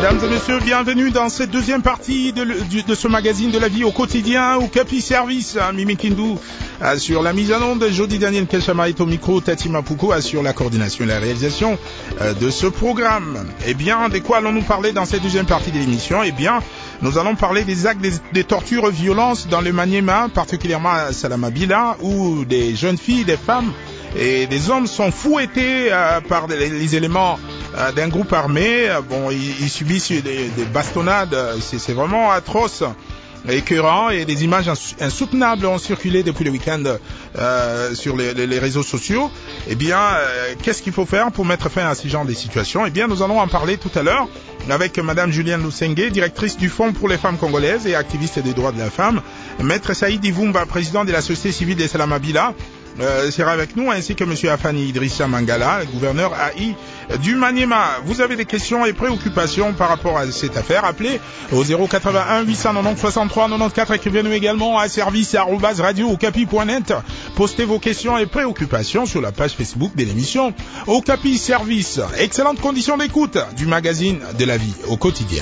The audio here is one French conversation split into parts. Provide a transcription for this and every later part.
Mesdames et messieurs, bienvenue dans cette deuxième partie de ce magazine de la vie au quotidien, Okapi Service. Mimi Kindou sur la mise en onde, Jody Daniel Keshama est au micro, Tati Mapuko assure la coordination et la réalisation de ce programme. Eh bien, de quoi allons-nous parler dans cette deuxième partie de l'émission? Eh bien, nous allons parler des actes des tortures et violences dans le Maniema, particulièrement à Salamabila, où des jeunes filles, des femmes et des hommes sont fouettés par les éléments d'un groupe armé. Bon, ils subissent des bastonnades, c'est vraiment atroce, écœurant, et des images insoutenables ont circulé depuis le week-end sur les réseaux sociaux. Eh bien, qu'est-ce qu'il faut faire pour mettre fin à ce genre de situations? Eh bien, nous allons en parler tout à l'heure avec Madame Julienne Lusenge, directrice du Fonds pour les femmes congolaises et activiste des droits de la femme. Maître Saïd Ivumba, président de la société civile de Salamabila, sera avec nous, ainsi que Monsieur Afani Idrissa Mangala, gouverneur AI du Maniema. Vous avez des questions et préoccupations par rapport à cette affaire, appelez au 081 890 63 94, écrivez-nous également à service@radio-okapi.net. Postez vos questions et préoccupations sur la page Facebook de l'émission Okapi Service. Excellentes conditions d'écoute du magazine de la vie au quotidien.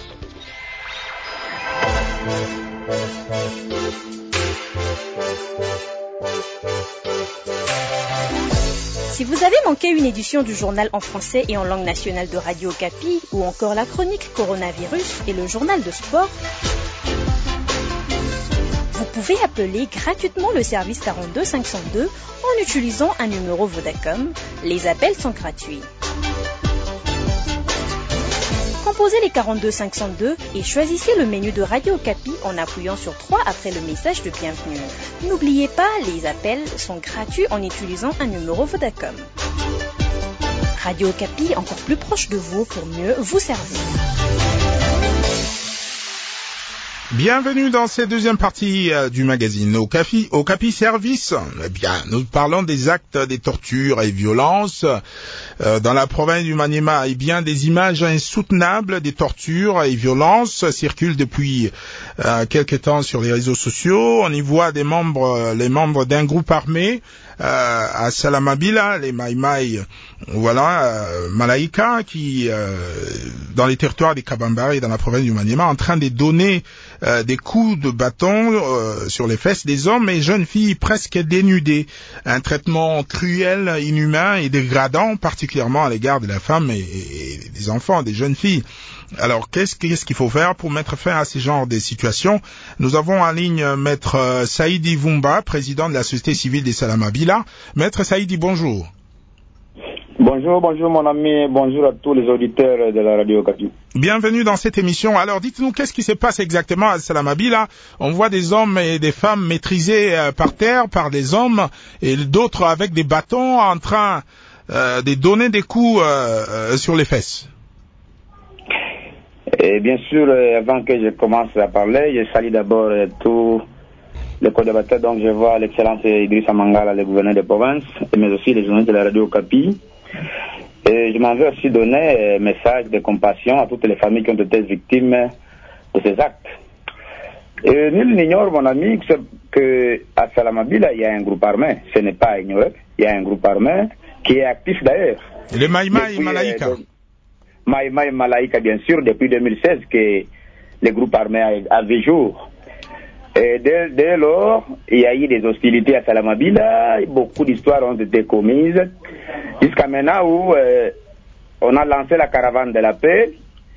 Si vous avez manqué une édition du journal en français et en langue nationale de Radio Okapi, ou encore la chronique Coronavirus et le journal de sport, vous pouvez appeler gratuitement le service 42 502 en utilisant un numéro Vodacom. Les appels sont gratuits. Composez les 42 502 et choisissez le menu de Radio Okapi en appuyant sur 3 après le message de bienvenue. N'oubliez pas, les appels sont gratuits en utilisant un numéro Vodacom. Radio Okapi, encore plus proche de vous pour mieux vous servir. Bienvenue dans cette deuxième partie du magazine Okapi Service. Eh bien, nous parlons des actes, des tortures et violences dans la province du Maniema. Eh bien, des images insoutenables des tortures et violences circulent depuis quelque temps sur les réseaux sociaux. On y voit les membres d'un groupe armé à Salamabila, les Maïmaï, voilà, Malaika, qui dans les territoires des Kabambari dans la province du Maniema, en train de donner des coups de bâton sur les fesses des hommes et jeunes filles presque dénudées. Un traitement cruel, inhumain et dégradant, particulièrement à l'égard de la femme et des enfants, des jeunes filles. Alors, qu'est-ce qu'il faut faire pour mettre fin à ce genre de situations? Nous avons en ligne Maître Saïd Ivumba, président de la société civile des Salamabila. Maître Saïd, bonjour. Bonjour mon ami, bonjour à tous les auditeurs de la radio Okapi. Bienvenue dans cette émission. Alors dites-nous, qu'est-ce qui se passe exactement à Salamabila? On voit des hommes et des femmes maîtrisés par terre par des hommes et d'autres avec des bâtons en train de donner des coups sur les fesses. Et bien sûr, avant que je commence à parler, je salue d'abord tous les co-débatteurs. Donc je vois l'excellence Idrissa Mangala, le gouverneur de province, mais aussi les journalistes de la radio Okapi. Et je m'en veux aussi donner un message de compassion à toutes les familles qui ont été victimes de ces actes. Et nul n'ignore, mon ami, que à Salamabila, il y a un groupe armé. Ce n'est pas ignoré. Il y a un groupe armé qui est actif d'ailleurs. Les Maïmaï Malaika. Maïmaï Malaika, bien sûr, depuis 2016 que le groupe armé a vu jour. Et dès lors, il y a eu des hostilités à Salamabila, beaucoup d'histoires ont été commises, jusqu'à maintenant où on a lancé la caravane de la paix.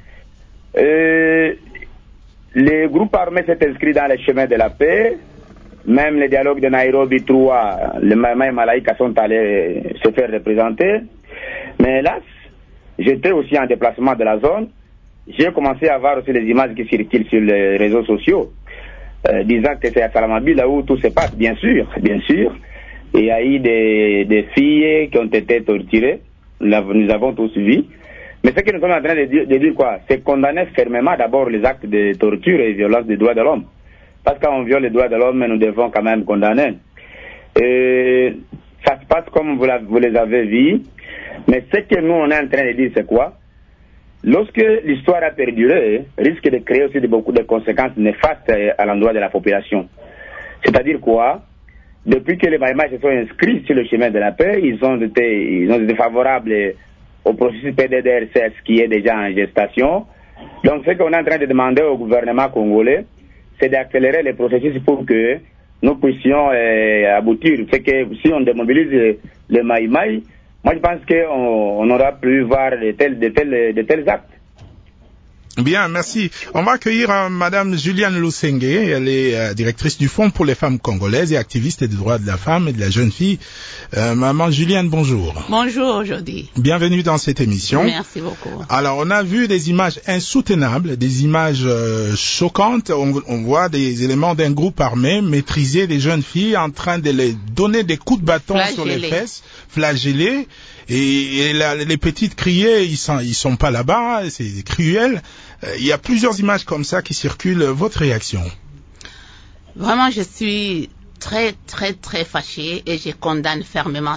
Le groupe armé s'est inscrit dans les chemins de la paix, même les dialogues de Nairobi 3, les Maïmaï Malaika sont allés se faire représenter. Mais hélas, j'étais aussi en déplacement de la zone, j'ai commencé à voir aussi les images qui circulent sur les réseaux sociaux. Disant que c'est à Salamabila où tout se passe, bien sûr. Il y a eu des filles qui ont été torturées, nous avons tous vu. Mais ce que nous sommes en train de dire quoi? C'est condamner fermement d'abord les actes de torture et violence des droits de l'homme. Parce que quand on viole les droits de l'homme, nous devons quand même condamner. Et ça se passe comme vous les avez vus. Mais ce que nous on est en train de dire, c'est quoi? Lorsque l'histoire a perduré, risque de créer aussi beaucoup de conséquences néfastes à l'endroit de la population. C'est-à-dire quoi? Depuis que les Maïmaï se sont inscrits sur le chemin de la paix, ils ont été favorables au processus PDDRCS qui est déjà en gestation. Donc ce qu'on est en train de demander au gouvernement congolais, c'est d'accélérer les processus pour que nous puissions aboutir. C'est que si on démobilise le Maï-Maï, moi je pense qu'on n'aura plus voir de tels actes. Bien, merci. On va accueillir Madame Juliane Lusenge. Elle est directrice du Fonds pour les femmes congolaises et activiste des droits de la femme et de la jeune fille. Maman Juliane, bonjour. Bonjour, Jody. Bienvenue dans cette émission. Merci beaucoup. Alors, on a vu des images insoutenables, des images choquantes. On voit des éléments d'un groupe armé maîtriser des jeunes filles en train de les donner des coups de bâton sur les fesses, flagellées. Et les petites criées, ils sont pas là-bas, c'est cruel. Il y a plusieurs images comme ça qui circulent. Votre réaction? Vraiment, je suis très, très, très fâchée et je condamne fermement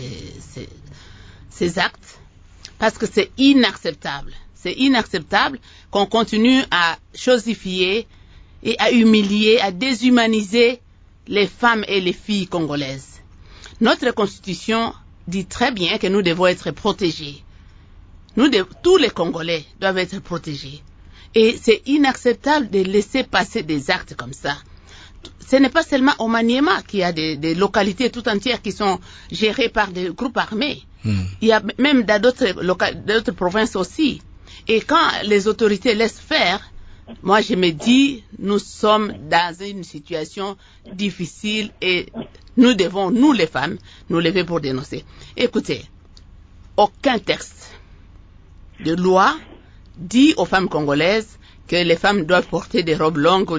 ces actes parce que c'est inacceptable. C'est inacceptable qu'on continue à chosifier et à humilier, à déshumaniser les femmes et les filles congolaises. Notre constitution dit très bien que nous devons être protégés. Tous les Congolais doivent être protégés. Et c'est inacceptable de laisser passer des actes comme ça. Ce n'est pas seulement au Maniema qu'il y a des localités tout entières qui sont gérées par des groupes armés. Il y a même dans d'autres provinces aussi. Et quand les autorités laissent faire, moi je me dis, nous sommes dans une situation difficile et nous devons, nous les femmes, nous lever pour dénoncer. Écoutez, aucun texte de loi dit aux femmes congolaises que les femmes doivent porter des robes longues ou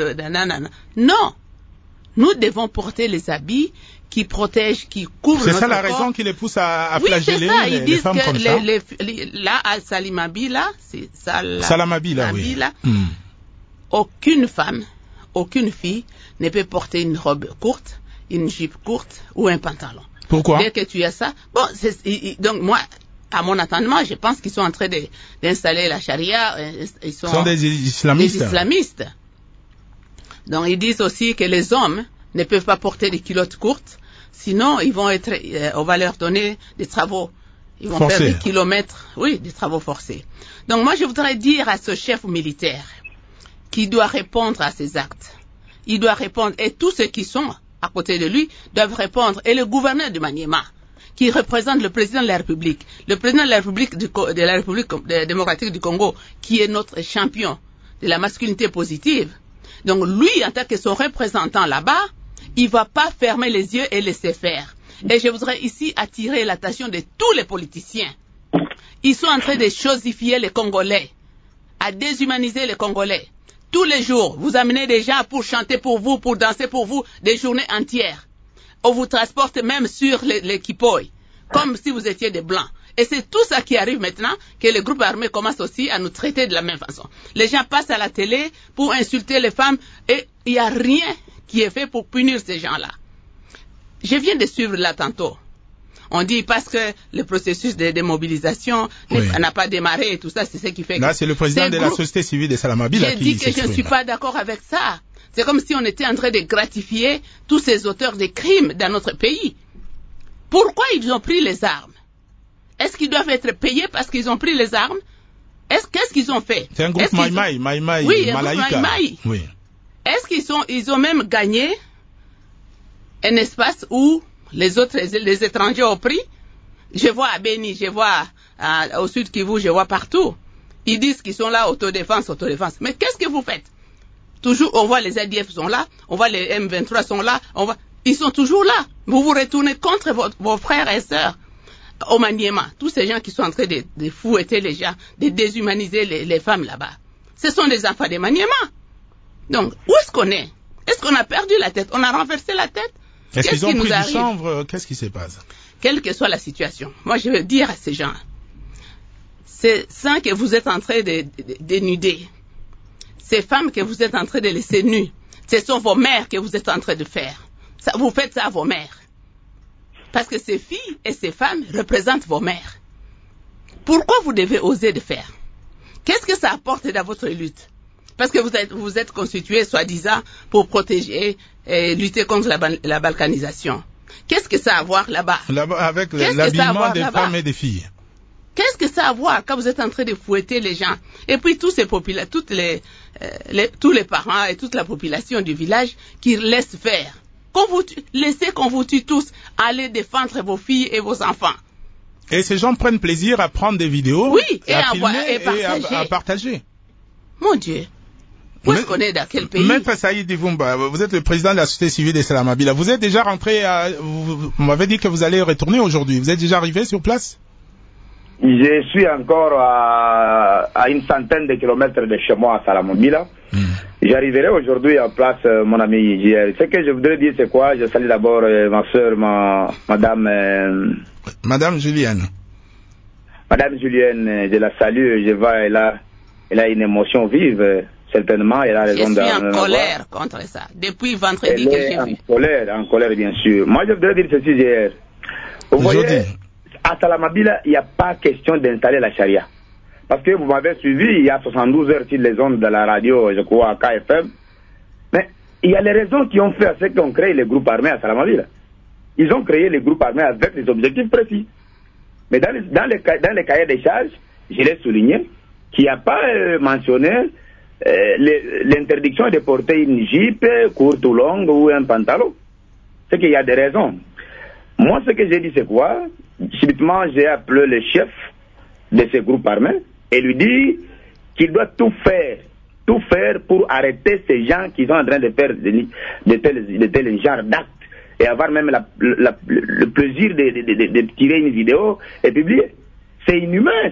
Non, nous devons porter les habits qui protègent, qui couvrent notre corps. C'est ça la raison qui les pousse à flageller les femmes comme ça. Là, à Salamabi, là, c'est Salamabi, là, oui. Là, aucune femme, aucune fille ne peut porter une robe courte, une jupe courte ou un pantalon. Pourquoi? Dès que tu as ça, donc moi, à mon entendement, je pense qu'ils sont en train d'installer la charia. Ils sont des islamistes. Des islamistes. Donc ils disent aussi que les hommes ne peuvent pas porter des culottes courtes, sinon ils vont on va leur donner des travaux. Ils vont faire des kilomètres, des travaux forcés. Donc moi, je voudrais dire à ce chef militaire qui doit répondre à ces actes. Il doit répondre, et tous ceux qui sont à côté de lui doivent répondre, et le gouverneur de Maniema, qui représente le président de la République, le président de la République démocratique du Congo, qui est notre champion de la masculinité positive. Donc lui, en tant que son représentant là-bas, il va pas fermer les yeux et laisser faire. Et je voudrais ici attirer l'attention de tous les politiciens. Ils sont en train de chosifier les Congolais, à déshumaniser les Congolais. Tous les jours, vous amenez des gens pour chanter pour vous, pour danser pour vous, des journées entières. On vous transporte même sur les kipoy, comme si vous étiez des Blancs. Et c'est tout ça qui arrive maintenant, que les groupes armés commencent aussi à nous traiter de la même façon. Les gens passent à la télé pour insulter les femmes et il n'y a rien qui est fait pour punir ces gens-là. Je viens de suivre là tantôt. On dit parce que le processus de démobilisation n'a pas démarré et tout ça, c'est ce qui fait que... Là, c'est le président de la société civile de Salamabi qui s'exprime. J'ai dit que je ne suis pas d'accord avec ça. C'est comme si on était en train de gratifier tous ces auteurs de crimes dans notre pays. Pourquoi ils ont pris les armes? Est-ce qu'ils doivent être payés parce qu'ils ont pris les armes? Qu'est-ce qu'ils ont fait? C'est un groupe Maï-Maï, Malaïka. Oui. Est-ce qu'ils ont même gagné un espace où les étrangers ont pris? Je vois à Beni, je vois au sud Kivu, je vois partout. Ils disent qu'ils sont là, autodéfense. Mais qu'est-ce que vous faites? Toujours, on voit les ADF sont là, on voit les M23 sont là, ils sont toujours là. Vous vous retournez contre vos frères et sœurs. Au Maniema, tous ces gens qui sont en train de fouetter les gens, de déshumaniser les femmes là-bas. Ce sont des enfants de Maniema. Donc, où est-ce qu'on est? Est-ce qu'on a perdu la tête? On a renversé la tête? Est-ce qu'ils ont pris du chanvre? Qu'est-ce qui se passe? Quelle que soit la situation, moi je veux dire à ces gens, c'est ça que vous êtes en train de dénuder. Ces femmes que vous êtes en train de laisser nues, ce sont vos mères que vous êtes en train de faire. Vous faites ça à vos mères. Parce que ces filles et ces femmes représentent vos mères. Pourquoi vous devez oser de faire? Qu'est-ce que ça apporte dans votre lutte? Parce que vous êtes constitués, soi-disant, pour protéger et lutter contre la balkanisation. Qu'est-ce que ça a à voir là-bas? Avec l'habillement des femmes et des filles. Qu'est-ce que ça a à voir quand vous êtes en train de fouetter les gens Et puis tous les parents et toute la population du village qui laissent faire. Laissez qu'on vous tue tous, allez défendre vos filles et vos enfants. Et ces gens prennent plaisir à prendre des vidéos, oui, et à filmer et à partager. Mon Dieu. Où est-ce qu'on est, dans quel pays? Maître Saïd Divoumba, vous êtes le président de la société civile des Salamabila. Vous êtes déjà rentré vous m'avez dit que vous allez retourner aujourd'hui. Vous êtes déjà arrivé sur place? Je suis encore à une centaine de kilomètres de chez moi à Salamabila. J'arriverai aujourd'hui en place, mon ami hier. Ce que je voudrais dire, c'est quoi? Je salue d'abord ma soeur, Madame Julienne. Madame Julienne, je la salue. Je vois, elle a une émotion vive. Certainement, elle a raison de... Je suis en colère contre ça. Depuis vendredi que j'ai vu. En colère, bien sûr. Moi, je voudrais dire ceci hier. Vous voyez, à Salamabila, il n'y a pas question d'installer la charia. Parce que vous m'avez suivi, il y a 72 heures sur les ondes de la radio, je crois, à KFM. Mais il y a les raisons qui ont fait à ce qu'on crée les groupes armés à Salamabila. Ils ont créé les groupes armés avec des objectifs précis. Mais dans les cahiers des charges, je l'ai souligné, qu'il n'y a pas mentionné l'interdiction de porter une jupe courte ou longue ou un pantalon. C'est qu'il y a des raisons. Moi, ce que j'ai dit, c'est quoi? Subitement, j'ai appelé le chef de ces groupes armés et lui dit qu'il doit tout faire pour arrêter ces gens qui sont en train de faire de tels genres d'actes et avoir même le plaisir de tirer une vidéo et publier. C'est inhumain.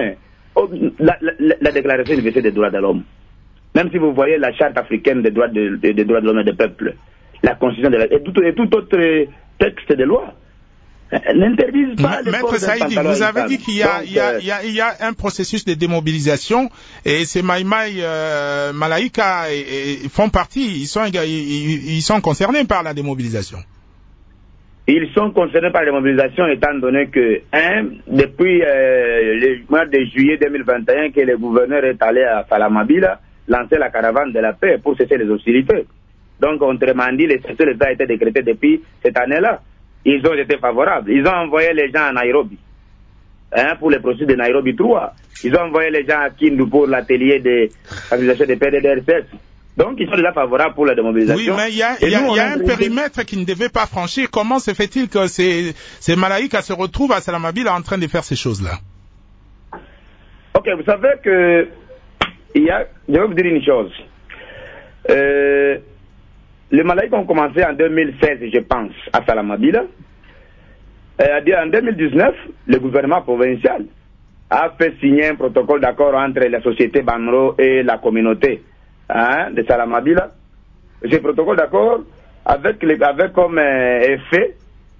La Déclaration universelle des droits de l'homme. Même si vous voyez la charte africaine des droits de l'homme et des peuples, la constitution et tout autre texte de loi, n'interdisent pas les Maître Saïdi, vous avez dit qu'il y a un processus de démobilisation et ces Maïmaï Malaïka font partie, ils sont concernés par la démobilisation. Ils sont concernés par la démobilisation étant donné que, depuis le mois de juillet 2021 que le gouverneur est allé à Salamabila lancer la caravane de la paix pour cesser les hostilités. Donc, autrement dit, le cessez-le-feu a été décrété depuis cette année-là. Ils ont été favorables. Ils ont envoyé les gens à Nairobi, pour le processus de Nairobi 3. Ils ont envoyé les gens à Kindu pour l'atelier de l'organisation des PDDRCS. Donc, ils sont déjà favorables pour la démobilisation. Oui, mais il y a un périmètre qui ne devait pas franchir. Comment se fait-il que ces Malaïkas se retrouvent à Salamabila en train de faire ces choses-là? Ok, vous savez que je vais vous dire une chose. Les Malaïkas ont commencé en 2016, je pense, à Salamabila. En 2019, le gouvernement provincial a fait signer un protocole d'accord entre la société Banro et la communauté de Salamabila. Ce protocole d'accord avec comme effet,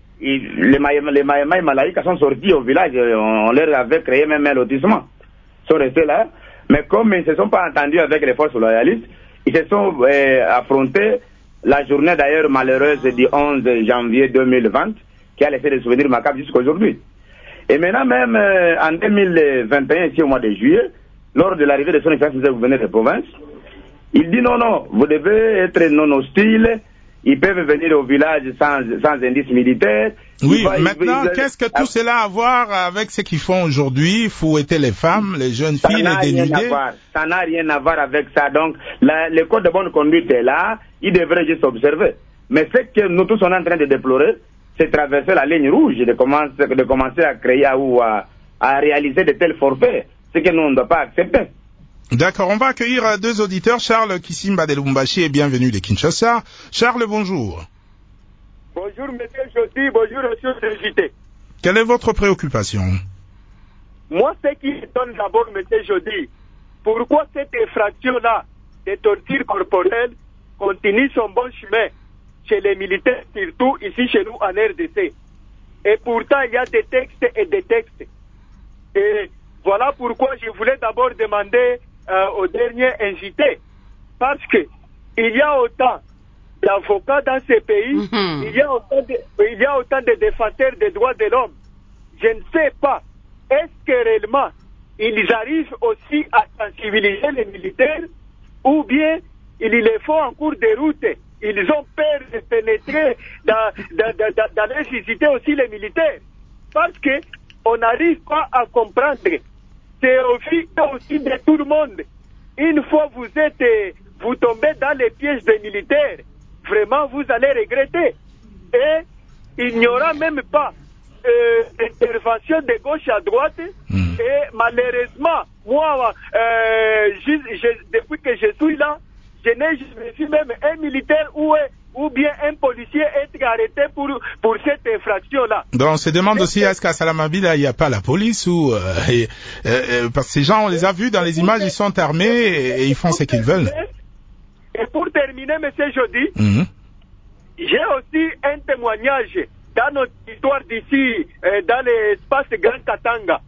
les Maïmaï Malaïkas sont sortis au village, on leur avait créé même un lotissement. Ils sont restés là, mais comme ils ne se sont pas entendus avec les forces loyalistes, ils se sont affrontés. La journée d'ailleurs malheureuse du 11 janvier 2020, qui a laissé des souvenirs macabres jusqu'à aujourd'hui. Et maintenant même en 2021, ici au mois de juillet, lors de l'arrivée de son excellence du gouverneur de province, il dit non, vous devez être non hostile, ils peuvent venir au village sans indice militaire. Oui, maintenant, qu'est-ce que tout cela a à voir avec ce qu'ils font aujourd'hui, fouetter les femmes, les jeunes filles, les dénuder? Ça n'a rien à voir avec ça. Donc, le code de bonne conduite est là, il devrait juste observer. Mais ce que nous tous sommes en train de déplorer, c'est traverser la ligne rouge, de commencer à créer ou à réaliser de tels forfaits, ce que nous on ne doit pas accepter. D'accord, on va accueillir deux auditeurs. Charles Kisimba de Lubumbashi et bienvenue de Kinshasa. Charles, bonjour. Bonjour, monsieur Jody, bonjour, monsieur Brigitte. Quelle est votre préoccupation? Moi, ce qui étonne d'abord, monsieur Jody, pourquoi cette infraction-là de torture corporelle continue son bon chemin chez les militaires, surtout ici chez nous en RDC. Et pourtant, il y a des textes et des textes. Et voilà pourquoi je voulais d'abord demander au dernier invité, parce que il y a autant d'avocats dans ces pays, il y a autant de défenseurs des droits de l'homme. Je ne sais pas, est-ce que réellement ils arrivent aussi à sensibiliser les militaires, ou bien ils les font en cours de route. Ils ont peur de pénétrer dans les visités aussi les militaires. Parce que on n'arrive pas à comprendre c'est au fil aussi de tout le monde. Une fois vous tombez dans les pièges des militaires, vraiment vous allez regretter. Et il n'y aura même pas intervention de gauche à droite. Et malheureusement, moi, depuis que je suis là, je n'ai jamais vu même un militaire ou bien un policier être arrêté pour cette infraction-là. Donc on se demande aussi, est-ce qu'à Salamabila, il n'y a pas la police ou parce que ces gens, on les a vus dans les images, ils sont armés et ils font ce qu'ils veulent. Et pour terminer, monsieur Jody, j'ai aussi un témoignage dans notre histoire d'ici, dans l'espace Grand Katanga.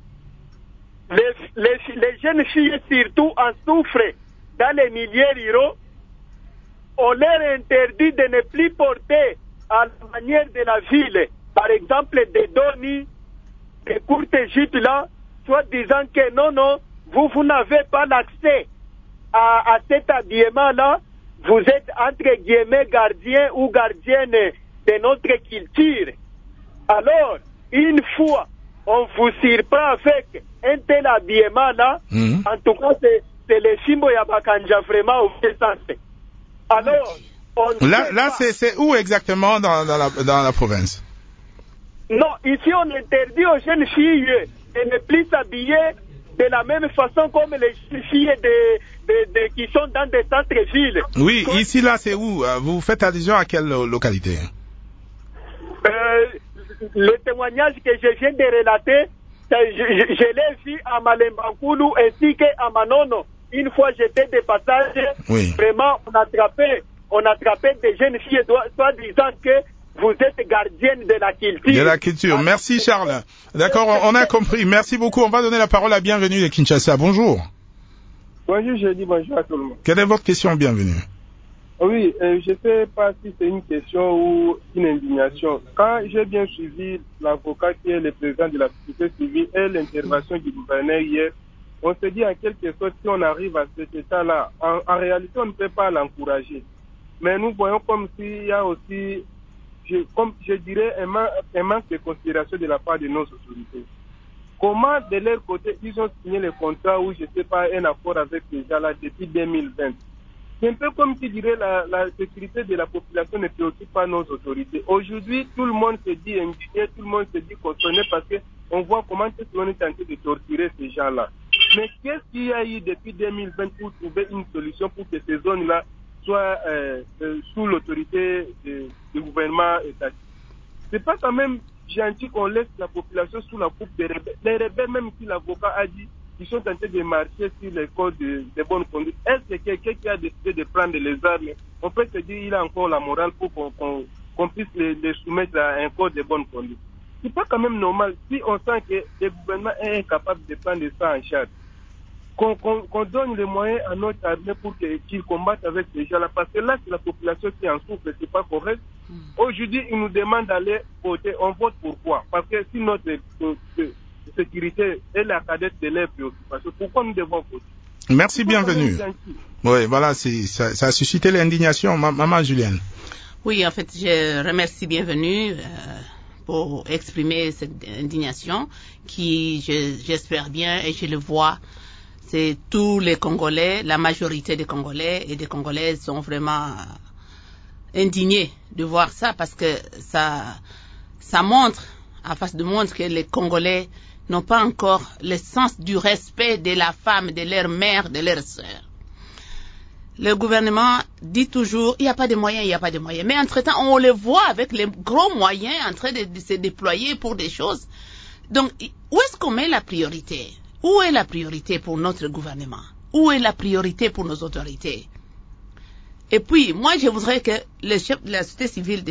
Les jeunes filles surtout en souffrent dans les milieux ruraux. On leur interdit de ne plus porter à la manière de la ville, par exemple des donis, des courtes jupes là, soit disant que non, vous n'avez pas l'accès à cet habillement là, vous êtes entre guillemets gardien ou gardienne de notre culture. Alors, une fois, on vous surprend avec un tel habillement là, en tout cas c'est le Simbo Yabakanja vraiment au fait sens. Alors, là c'est où exactement dans la province? Non, ici on interdit aux jeunes filles de ne plus s'habiller de la même façon comme les jeunes filles qui sont dans des centres-villes. Oui, ici là c'est où? Vous faites allusion à quelle localité? Le témoignage que je viens de relater, je l'ai vu à Malembankulu ainsi qu'à Manono. Une fois j'étais de passage, vraiment on attrapait des jeunes filles, soit disant que vous êtes gardienne de la culture. De la culture. Merci Charles. D'accord, on a compris. Merci beaucoup. On va donner la parole à Bienvenue de Kinshasa. Bonjour. Bonjour, je dis bonjour à tout le monde. Quelle est votre question, Bienvenue? Oui, je ne sais pas si c'est une question ou une indignation. Quand j'ai bien suivi l'avocat qui est le président de la société civile et l'intervention du gouverneur hier, on se dit en quelque sorte, si on arrive à cet état-là, en réalité, on ne peut pas l'encourager. Mais nous voyons comme s'il y a aussi, comme je dirais, un manque de considération de la part de nos autorités. Comment, de leur côté, ils ont signé le contrat ou, je ne sais pas, un accord avec ces gens-là depuis 2020. C'est un peu comme qui dirait la sécurité de la population ne préoccupe pas nos autorités. Aujourd'hui, tout le monde se dit indigné, tout le monde se dit concerné parce qu'on voit comment on est tenté de torturer ces gens-là. Mais qu'est-ce qu'il y a eu depuis 2020 pour trouver une solution pour que ces zones-là soient sous l'autorité du gouvernement étatique? C'est pas quand même gentil qu'on laisse la population sous la coupe des rebelles. Les rebelles, même si l'avocat a dit qu'ils sont tentés de marcher sur les codes de bonne conduite. Est-ce que quelqu'un qui a décidé de prendre les armes, on peut se dire qu'il a encore la morale pour qu'on puisse les soumettre à un code de bonne conduite? C'est pas quand même normal. Si on sent que le gouvernement est incapable de prendre ça en charge, qu'on donne les moyens à notre armée pour qu'ils combattent avec ces gens-là. Parce que là, c'est la population qui en souffre, c'est pas correct. Aujourd'hui, ils nous demandent d'aller voter. On vote pourquoi? Parce que si notre sécurité est la cadette de leurs préoccupations, pourquoi nous devons voter? Merci, Bienvenue. Oui, voilà, ça a suscité l'indignation. Maman Julienne. Oui, en fait, je remercie Bienvenue pour exprimer cette indignation qui, j'espère bien, et je le vois, c'est tous les Congolais, la majorité des Congolais et des Congolaises sont vraiment indignés de voir ça parce que ça montre, à face de montre que les Congolais n'ont pas encore le sens du respect de la femme, de leur mère, de leur sœur. Le gouvernement dit toujours, il n'y a pas de moyens, il n'y a pas de moyens. Mais entre-temps, on les voit avec les gros moyens en train de se déployer pour des choses. Donc, où est-ce qu'on met la priorité? Où est la priorité pour notre gouvernement? Où est la priorité pour nos autorités? Et puis, moi, je voudrais que le chef de la société civile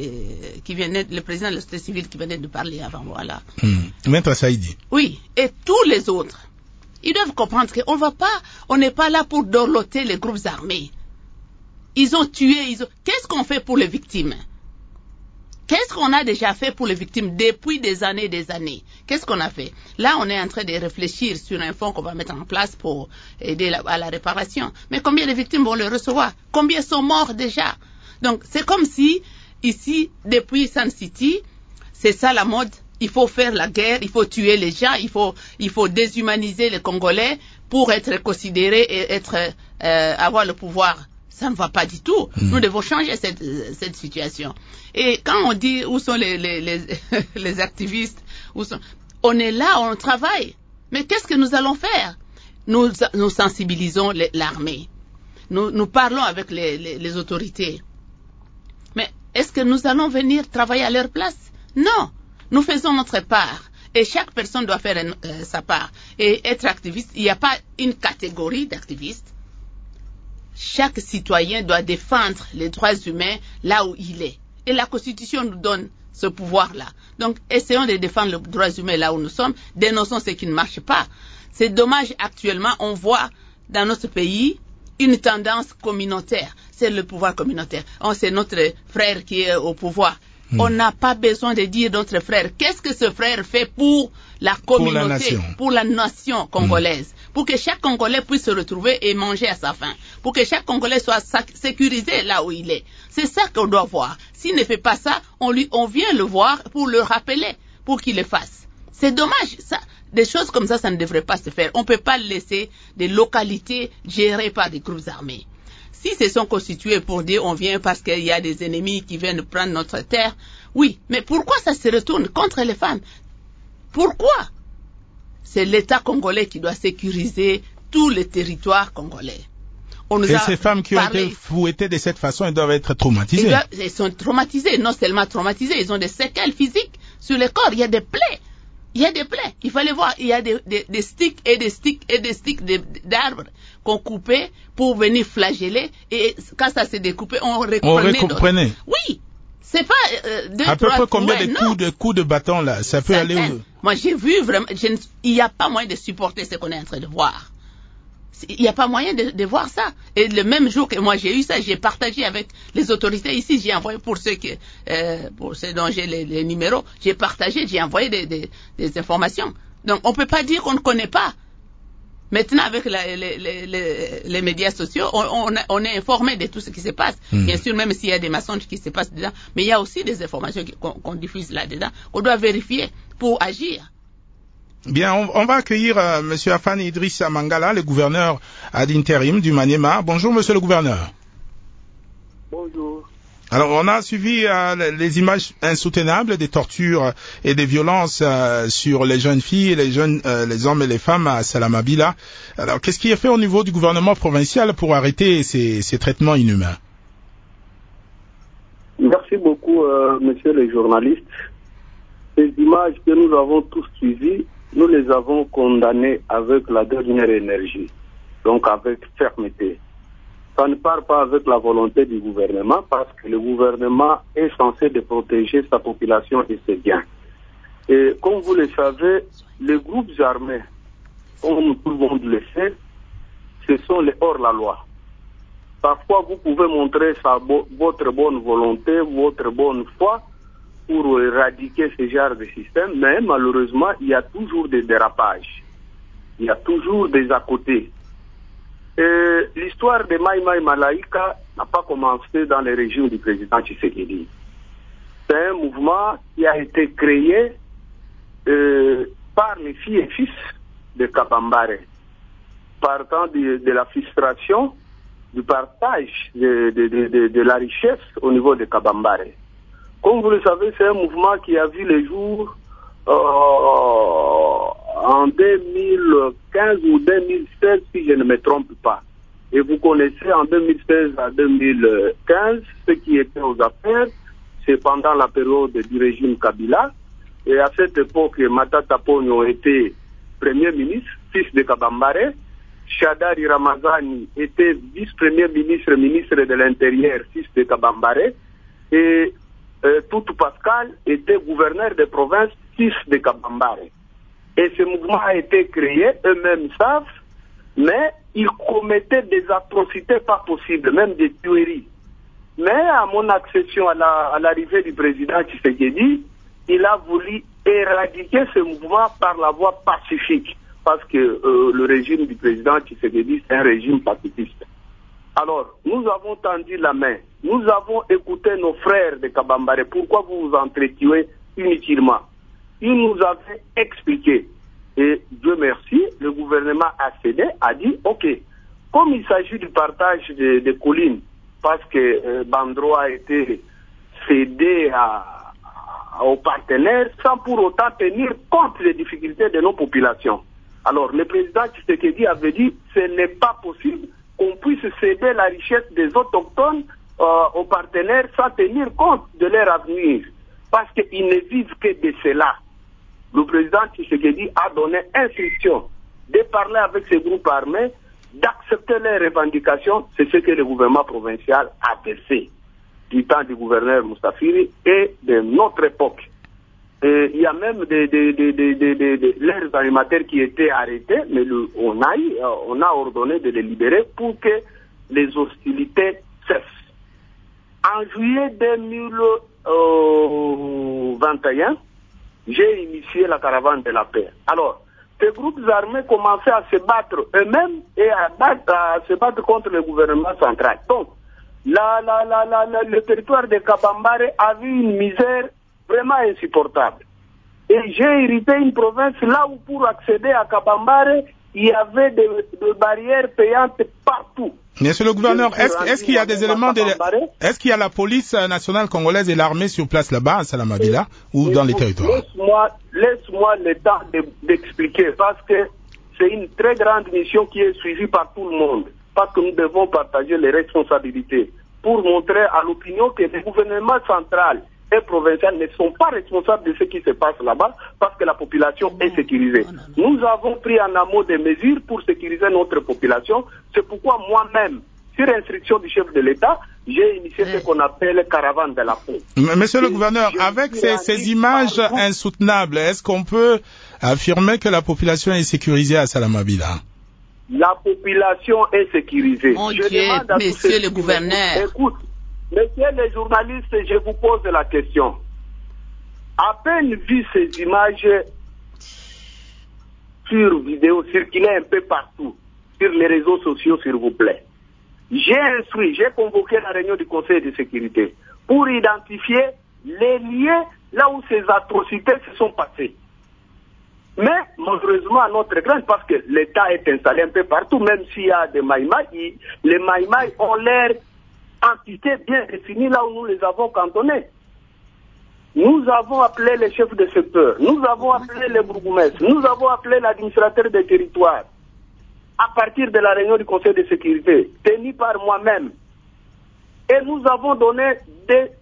le président de la société civile qui venait de parler avant, voilà. Maître Saïdi. Oui, et tous les autres, ils doivent comprendre on n'est pas là pour dorloter les groupes armés. Ils ont tué, Qu'est-ce qu'on fait pour les victimes? Qu'est-ce qu'on a déjà fait pour les victimes depuis des années et des années? Qu'est-ce qu'on a fait? Là, on est en train de réfléchir sur un fonds qu'on va mettre en place pour aider à la réparation. Mais combien de victimes vont le recevoir? Combien sont morts déjà? Donc, c'est comme si, ici, depuis Sun City, c'est ça la mode. il faut faire la guerre, il faut tuer les gens, il faut déshumaniser les Congolais pour être considérés et avoir le pouvoir. Ça ne va pas du tout. Nous devons changer cette situation. Et quand on dit où sont les activistes, on est là, on travaille. Mais qu'est-ce que nous allons faire? Nous sensibilisons l'armée. Nous parlons avec les autorités. Mais est-ce que nous allons venir travailler à leur place? Non. Nous faisons notre part. Et chaque personne doit faire sa part. Et être activiste, il n'y a pas une catégorie d'activistes. Chaque citoyen doit défendre les droits humains là où il est. Et la Constitution nous donne ce pouvoir-là. Donc, essayons de défendre les droits humains là où nous sommes. Dénonçons ce qui ne marche pas. C'est dommage, actuellement, on voit dans notre pays une tendance communautaire. C'est le pouvoir communautaire. C'est notre frère qui est au pouvoir. On n'a pas besoin de dire notre frère. Qu'est-ce que ce frère fait pour la communauté, pour la nation congolaise, pour que chaque Congolais puisse se retrouver et manger à sa faim, pour que chaque Congolais soit sécurisé là où il est. C'est ça qu'on doit voir. S'il ne fait pas ça, on vient le voir pour le rappeler, pour qu'il le fasse. C'est dommage, ça. Des choses comme ça ne devrait pas se faire. On ne peut pas laisser des localités gérées par des groupes armés. Si se sont constitués pour dire on vient parce qu'il y a des ennemis qui viennent prendre notre terre, oui, mais pourquoi ça se retourne contre les femmes? Pourquoi? C'est l'État congolais qui doit sécuriser tous les territoires congolais. Et ces femmes qui ont été fouettées de cette façon, elles doivent être traumatisées. Elles sont traumatisées, non seulement traumatisées, ils ont des séquelles physiques sur le corps, il y a des plaies. Il y a des plaies. Il fallait voir, il y a des sticks et des sticks et des sticks d'arbres qu'on coupait pour venir flageller. Et quand ça s'est découpé, on reprenait. Oui. C'est pas à peu près combien de coups de bâton là, ça peut aller où? Moi j'ai vu vraiment, il n'y a pas moyen de supporter ce qu'on est en train de voir. Il n'y a pas moyen de voir ça. Et le même jour que moi j'ai eu ça, j'ai partagé avec les autorités ici. J'ai envoyé pour ceux dont j'ai les numéros, j'ai partagé, j'ai envoyé des informations. Donc on peut pas dire qu'on ne connaît pas. Maintenant avec les médias sociaux, on est informé de tout ce qui se passe. Bien sûr, même s'il y a des mensonges qui se passent dedans, mais il y a aussi des informations qu'on diffuse là-dedans, qu'on doit vérifier pour agir. Bien, on va accueillir Monsieur Afan Idrissa Mangala, le gouverneur ad intérim du Maniema. Bonjour, Monsieur le gouverneur. Bonjour. Alors, on a suivi les images insoutenables des tortures et des violences sur les jeunes filles, les hommes et les femmes à Salamabila. Alors, qu'est-ce qui est fait au niveau du gouvernement provincial pour arrêter ces traitements inhumains? Merci beaucoup, Monsieur le journaliste. Ces images que nous avons tous suivies, nous les avons condamnées avec la dernière énergie, donc avec fermeté. Ça ne part pas avec la volonté du gouvernement parce que le gouvernement est censé de protéger sa population et ses biens. Et comme vous le savez, les groupes armés, comme tout le monde le sait, ce sont les hors-la-loi. Parfois, vous pouvez montrer votre bonne volonté, votre bonne foi, pour éradiquer ce genre de système, mais malheureusement, il y a toujours des dérapages. Il y a toujours des à-côtés. L'histoire de Mai Mai Malaika n'a pas commencé dans les régions du président Tshisekedi. C'est un mouvement qui a été créé par les filles et fils de Kabambare, partant de la frustration du partage de la richesse au niveau de Kabambare. Comme vous le savez, c'est un mouvement qui a vu le jour en 2015 ou 2016, si je ne me trompe pas. Et vous connaissez en 2016 à 2015 ce qui était aux affaires. C'est pendant la période du régime Kabila. Et à cette époque, Matata Ponyo était Premier ministre, fils de Kabambare. Shadari Ramazani était vice-premier ministre, ministre de l'Intérieur, fils de Kabambare. Et Toutou Pascal était gouverneur de province, fils de Kabambare. Et ce mouvement a été créé, eux-mêmes savent, mais ils commettaient des atrocités pas possibles, même des tueries. Mais à mon accession à l'arrivée du président Tshisekedi, il a voulu éradiquer ce mouvement par la voie pacifique, parce que le régime du président Tshisekedi, c'est un régime pacifiste. Alors, nous avons tendu la main, nous avons écouté nos frères de Kabambare. Pourquoi vous vous entretuez inutilement? il nous avait expliqué. Et Dieu merci, le gouvernement a cédé, a dit, ok, comme il s'agit du partage des collines, parce que Bandro a été cédé aux partenaires sans pour autant tenir compte des difficultés de nos populations. Alors, le président Tshisekedi avait dit, ce n'est pas possible qu'on puisse céder la richesse des autochtones aux partenaires sans tenir compte de leur avenir, parce qu'ils ne vivent que de cela. Le président Tshisekedi a donné instruction de parler avec ces groupes armés, d'accepter leurs revendications. C'est ce que le gouvernement provincial a fait du temps du gouverneur Moustafiri et de notre époque. Et il y a même leurs animateurs qui étaient arrêtés, mais on a ordonné de les libérer pour que les hostilités cessent. En juillet 2021, j'ai initié la caravane de la paix. Alors, ces groupes armés commençaient à se battre eux-mêmes et à se battre contre le gouvernement central. Donc, le territoire de Kabambare avait une misère vraiment insupportable. Et j'ai hérité une province là où pour accéder à Kabambare, il y avait des barrières payantes partout. Monsieur le gouverneur, est-ce qu'il y a des éléments est-ce qu'il y a la police nationale congolaise et l'armée sur place là-bas à Salamabila ou dans les territoires? Laisse-moi le temps d'expliquer, parce que c'est une très grande mission qui est suivie par tout le monde, parce que nous devons partager les responsabilités pour montrer à l'opinion que le gouvernement central et provincial ne sont pas responsables de ce qui se passe là-bas, parce que la population est sécurisée. Nous avons pris en amont des mesures pour sécuriser notre population. C'est pourquoi moi-même, sur instruction du chef de l'État, j'ai initié ce qu'on appelle caravane de la paix. Monsieur le gouverneur, avec ces images insoutenables, est-ce qu'on peut affirmer que la population est sécurisée à Salamabila? La population est sécurisée. Mon Dieu, monsieur le gouverneur. Écoute, messieurs les journalistes, je vous pose la question. À peine vu ces images sur vidéo circuler un peu partout, sur les réseaux sociaux, s'il vous plaît. J'ai convoqué la réunion du Conseil de sécurité pour identifier les liens là où ces atrocités se sont passées. Mais, malheureusement, à notre crainte, parce que l'État est installé un peu partout, même s'il y a des maïmaïs, les maïmaïs ont l'air entité bien définie là où nous les avons cantonnés. Nous avons appelé les chefs de secteur, nous avons appelé les bourgmestres, nous avons appelé l'administrateur des territoires à partir de la réunion du Conseil de sécurité, tenue par moi-même. Et nous avons donné des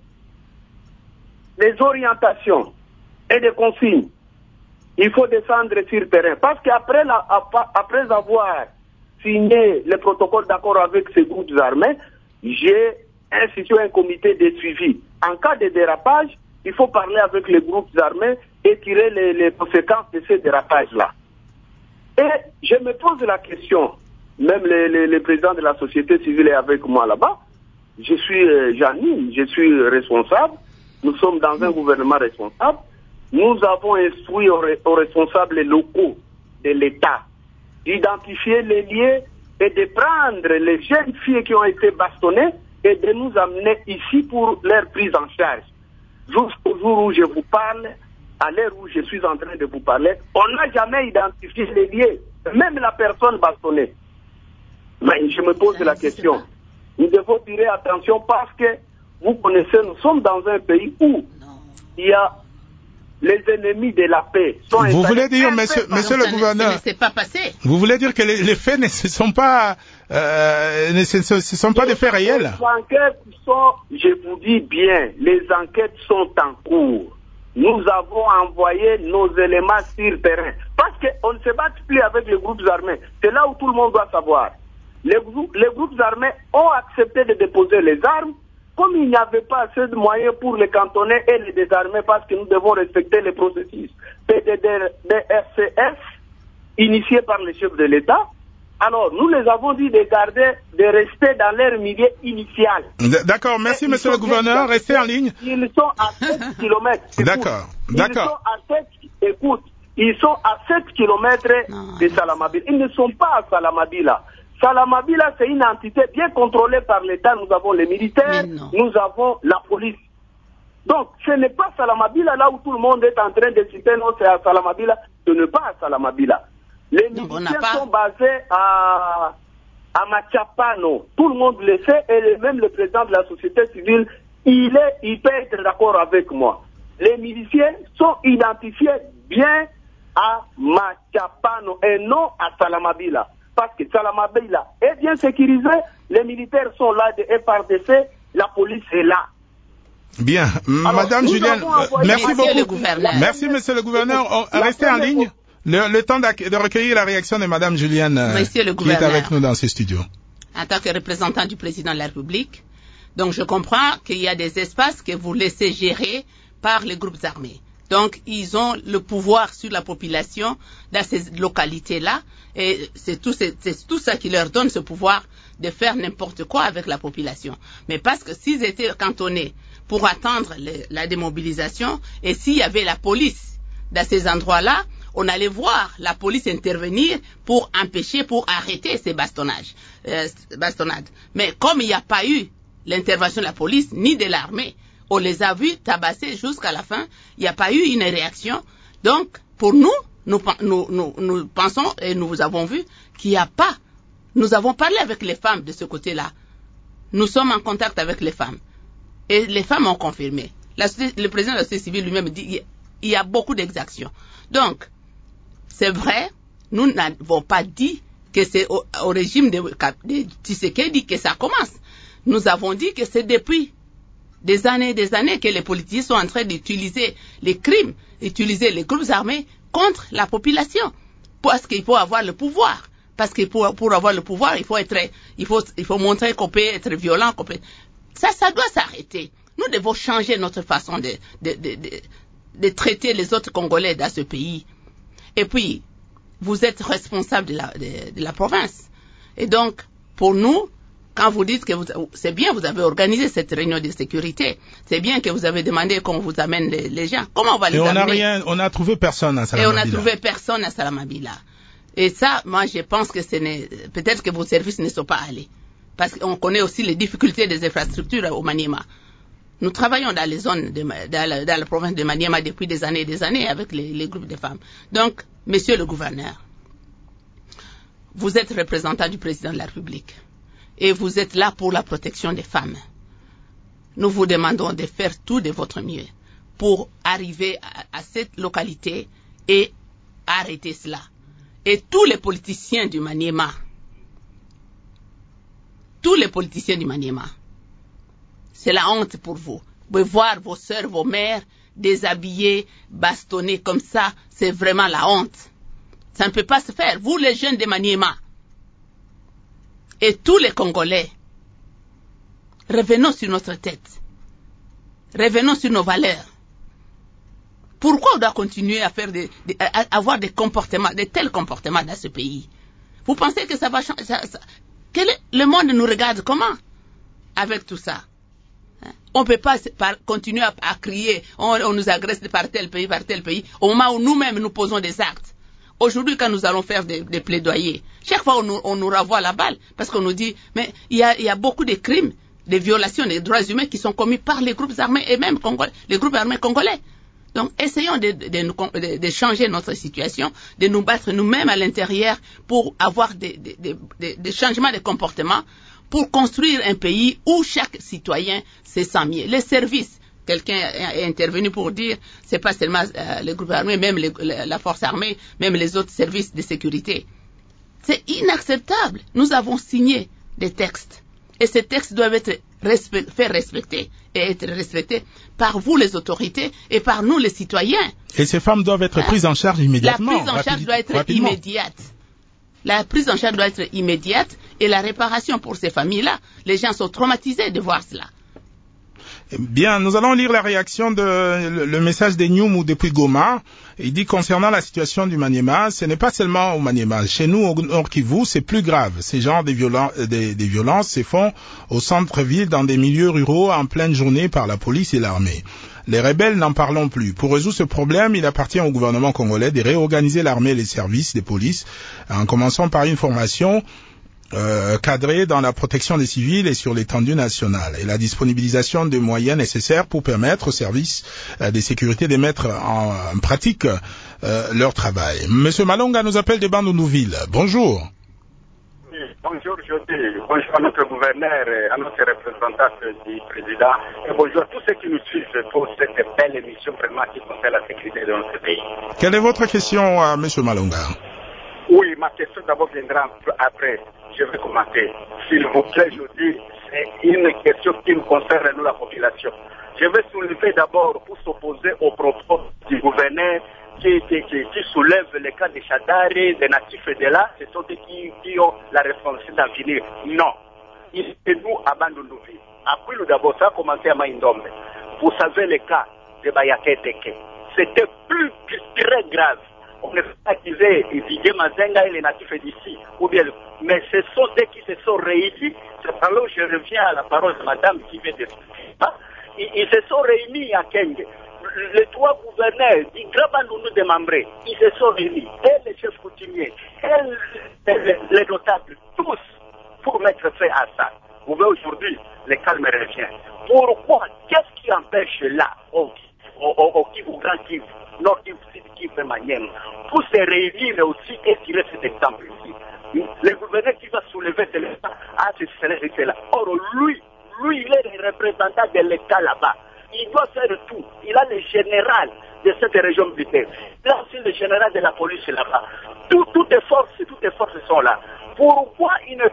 orientations et des consignes. Il faut descendre sur le terrain. Parce qu'après avoir signé le protocole d'accord avec ces groupes armés, j'ai institué un comité de suivi. En cas de dérapage, il faut parler avec les groupes armés et tirer les conséquences de ces dérapages-là. Et je me pose la question, même le président de la société civile est avec moi là-bas, je suis Janine, je suis responsable, nous sommes dans un gouvernement responsable, nous avons instruit aux responsables locaux de l'État d'identifier les lieux et de prendre les jeunes filles qui ont été bastonnées et de nous amener ici pour leur prise en charge. Jusqu'au jour où je vous parle, à l'heure où je suis en train de vous parler, on n'a jamais identifié les lieux, même la personne bastonnée. Mais je me pose la question. Nous devons tirer attention parce que, vous connaissez, nous sommes dans un pays où il y a les ennemis de la paix. Vous voulez dire, monsieur le gouverneur, ça ne s'est pas passé. Vous voulez dire que les faits ne sont pas, des faits réels? Les enquêtes sont, je vous dis bien, les enquêtes sont en cours. Nous avons envoyé nos éléments sur le terrain. Parce qu'on ne se bat plus avec les groupes armés. C'est là où tout le monde doit savoir. Les groupes armés ont accepté de déposer les armes. Comme il n'y avait pas assez de moyens pour les cantonner et les désarmer, parce que nous devons respecter les processus PDDRCS initiés par le chef de l'État, alors nous les avons dit de rester dans leur milieu initial. D'accord, merci monsieur le gouverneur, restez en ligne. Ils sont à 7 km. D'accord. Ils sont à 7 km de Salamabila. Ils ne sont pas à Salamabila. Salamabila, c'est une entité bien contrôlée par l'État. Nous avons les militaires, nous avons la police. Donc, ce n'est pas Salamabila là où tout le monde est en train de citer, non, c'est à Salamabila. Ce n'est pas à Salamabila. Les miliciens sont basés à Machapano. Tout le monde le sait, et même le président de la société civile, il peut être d'accord avec moi. Les miliciens sont identifiés bien à Machapano et non à Salamabila. Parce que Salamabila est bien sécurisé, les militaires sont là de FRDC, la police est là. Bien. Alors, Madame Julienne, merci beaucoup. Merci, monsieur le gouverneur. Restez en ligne. Le temps de recueillir la réaction de Madame Julienne, qui est avec nous dans ce studio. En tant que représentant du président de la République, donc je comprends qu'il y a des espaces que vous laissez gérer par les groupes armés. Donc, ils ont le pouvoir sur la population dans ces localités-là, et c'est tout ça qui leur donne ce pouvoir de faire n'importe quoi avec la population. Mais parce que s'ils étaient cantonnés pour attendre la démobilisation, et s'il y avait la police dans ces endroits-là, on allait voir la police intervenir pour empêcher, pour arrêter ces bastonnades. Mais comme il n'y a pas eu l'intervention de la police ni de l'armée, on les a vus tabasser jusqu'à la fin, il n'y a pas eu une réaction. Donc, pour nous pensons et nous avons vu qu'il n'y a pas. Nous avons parlé avec les femmes de ce côté-là. Nous sommes en contact avec les femmes. Et les femmes ont confirmé. Le président de la société civile lui-même dit qu'il y a beaucoup d'exactions. Donc, c'est vrai, nous n'avons pas dit que c'est au régime de Tshisekedi que ça commence. Nous avons dit que c'est depuis des années que les politiciens sont en train d'utiliser les crimes, utiliser les groupes armés contre la population. Parce qu'il faut avoir le pouvoir. Parce que pour avoir le pouvoir, il faut montrer qu'on peut être violent. Ça doit s'arrêter. Nous devons changer notre façon de traiter les autres Congolais dans ce pays. Et puis, vous êtes responsable de la province. Et donc, pour nous, quand vous dites que c'est bien, vous avez organisé cette réunion de sécurité, c'est bien que vous avez demandé qu'on vous amène les gens. Comment on va les amener? On n'a trouvé personne à Salamabila. Et ça, moi, je pense que peut-être que vos services ne sont pas allés. Parce qu'on connaît aussi les difficultés des infrastructures au Maniema. Nous travaillons dans les zones, dans la province de Maniema depuis des années avec les groupes de femmes. Donc, monsieur le gouverneur, vous êtes représentant du président de la République. Et vous êtes là pour la protection des femmes. Nous vous demandons de faire tout de votre mieux pour arriver à cette localité et arrêter cela. Et tous les politiciens du Maniema, c'est la honte pour vous. Vous pouvez voir vos sœurs, vos mères déshabillées, bastonnées comme ça, c'est vraiment la honte. Ça ne peut pas se faire. Vous, les jeunes de Maniema, et tous les Congolais, revenons sur notre tête. Revenons sur nos valeurs. Pourquoi on doit continuer à avoir des tels comportements dans ce pays? Vous pensez que ça va changer? Le monde nous regarde comment avec tout ça? On ne peut pas continuer à crier, on nous agresse par tel pays, au moment où nous-mêmes nous posons des actes. Aujourd'hui, quand nous allons faire des plaidoyers, chaque fois on nous renvoie la balle, parce qu'on nous dit, mais il y a beaucoup de crimes, des violations des droits humains qui sont commis par les groupes armés et même les groupes armés congolais. Donc, essayons de changer notre situation, de nous battre nous-mêmes à l'intérieur pour avoir des changements de comportement, pour construire un pays où chaque citoyen se sent mieux. Les services, quelqu'un est intervenu pour dire, c'est pas seulement les groupes armés, même la force armée, même les autres services de sécurité. C'est inacceptable. Nous avons signé des textes. Et ces textes doivent être faire respecter et être respectés par vous les autorités et par nous les citoyens. Et ces femmes doivent être prises en charge immédiatement. La prise en charge doit être immédiate. La prise en charge doit être immédiate et la réparation pour ces familles-là. Les gens sont traumatisés de voir cela. Bien, nous allons lire la réaction le message de Nyumu depuis Goma. Il dit concernant la situation du Maniema, ce n'est pas seulement au Maniema. Chez nous, au Nord Kivu, c'est plus grave. Ces genres de violences se font au centre-ville, dans des milieux ruraux, en pleine journée par la police et l'armée. Les rebelles n'en parlons plus. Pour résoudre ce problème, il appartient au gouvernement congolais de réorganiser l'armée et les services de police, en commençant par une formation cadré dans la protection des civils et sur l'étendue nationale et la disponibilisation des moyens nécessaires pour permettre aux services de sécurité de mettre en pratique leur travail. Monsieur Malonga nous appelle de Bandundu-Ville. Bonjour. Oui, bonjour Jody, bonjour à notre gouverneur et à notre représentant du président et bonjour à tous ceux qui nous suivent pour cette belle émission vraiment qui concerne la sécurité de notre pays. Quelle est votre question à Monsieur Malonga? Oui, ma question d'abord viendra après. Je vais commenter. S'il vous plaît, je dis, c'est une question qui nous concerne, nous, la population. Je vais soulever d'abord pour s'opposer aux propos du gouverneur qui soulève les cas de Chadari, des natifs de là, ce sont ceux qui ont la responsabilité d'en finir. Non. Et nous abandonnons. Après, nous d'abord, ça a commencé à Maïndombe. Vous savez les cas de Bayaketeke. C'était plus très grave. On ne peut pas accuser Didier Mazenga et les natifs d'ici. Mais ce sont ceux qui se sont réunis. C'est alors que je reviens à la parole de madame qui vient de ils se sont réunis à Kenge. Les trois gouverneurs du Grand Bandundu démembrés, ils se sont réunis. Et les chefs coutumiers, et les notables, tous, pour mettre fin à ça. Vous voyez aujourd'hui, le calme revient. Pourquoi? Qu'est-ce qui empêche là, au Kivu Grand Kivu, Nord Kivu, Sud Kivu, Manième, pour se réunir aussi et tirer cet exemple ici? Le gouverneur qui va soulever de l'État, c'est là. Or, lui, il est le représentant de l'État là-bas. Il doit faire tout. Il a le général de cette région militaire. Il a aussi le général de la police là-bas. Toutes les forces sont là. Pourquoi ils ne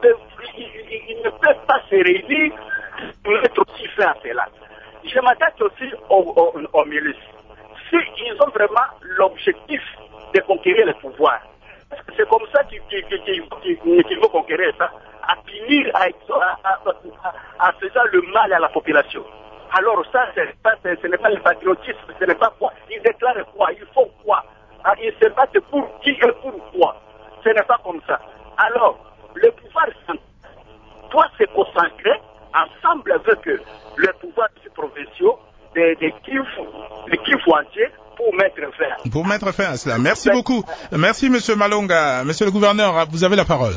peuvent pas se réunir pour être aussi fin à cela? Je m'attaque aussi aux milices. S'ils ont vraiment l'objectif de conquérir le pouvoir, c'est comme ça qu'ils vont conquérir ça, à punir, à faisant le mal à la population. Alors ça, ce n'est pas le patriotisme, ce n'est pas quoi. Ils déclarent quoi, ils font quoi. Ils se battent pour qui et pourquoi. Ce n'est pas comme ça. Alors, le pouvoir doit se concentrer ensemble avec le pouvoir provinciaux des Kivu entiers pour mettre fin. Pour mettre fin à cela. Merci beaucoup. Merci Monsieur Malonga. Monsieur le gouverneur, vous avez la parole.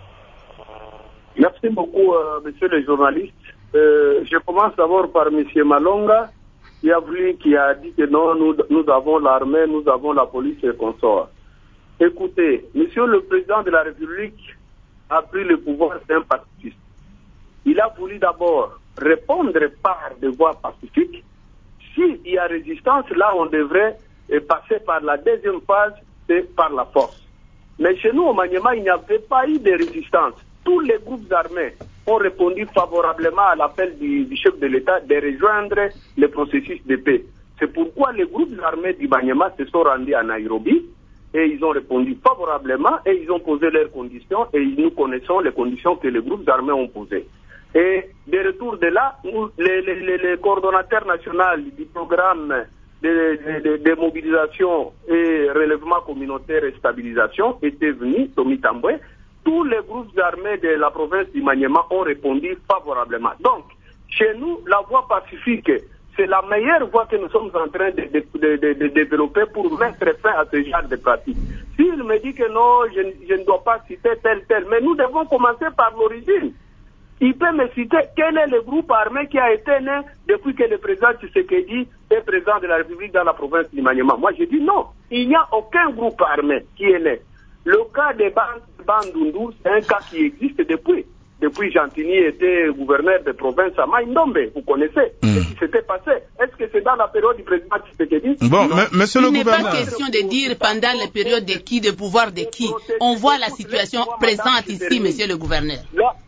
Merci beaucoup, monsieur le journaliste. Je commence d'abord par monsieur Malonga, qui a dit que non, nous avons l'armée, nous avons la police et consorts. Écoutez, monsieur le président de la République a pris le pouvoir, c'est un pacifiste. Il a voulu d'abord répondre par des voies pacifiques. S'il y a résistance, là on devrait passer par la deuxième phase, c'est par la force. Mais chez nous au Maniema, il n'y avait pas eu de résistance. Tous les groupes armés ont répondu favorablement à l'appel du chef de l'État de rejoindre le processus de paix. C'est pourquoi les groupes armés du Maniema se sont rendus à Nairobi et ils ont répondu favorablement et ils ont posé leurs conditions et nous connaissons les conditions que les groupes armés ont posées. Et de retour de là, les coordonnateurs nationaux du programme de mobilisation et relèvement communautaire et stabilisation étaient venus, Tomi Tambwe. Tous les groupes armés de la province du Maniema ont répondu favorablement. Donc, chez nous, la voie pacifique, c'est la meilleure voie que nous sommes en train de développer pour mettre fin à ce genre de pratiques. S'il me dit que non, je ne dois pas citer tel, mais nous devons commencer par l'origine. Il peut me citer quel est le groupe armé qui a été né depuis que le président Tshisekedi est président de la République dans la province du Maniema. Moi, je dis non. Il n'y a aucun groupe armé qui est né. Le cas de Bandundu, c'est un cas qui existe depuis. Depuis Gentini était gouverneur de province à Maïndombe, vous connaissez ce qui s'était passé. Est-ce que c'est dans la période du président Tshisekedi? Bon, monsieur le gouverneur. Il n'est pas question de dire pendant la période de qui, de pouvoir de qui. On voit la situation présente ici, monsieur le gouverneur.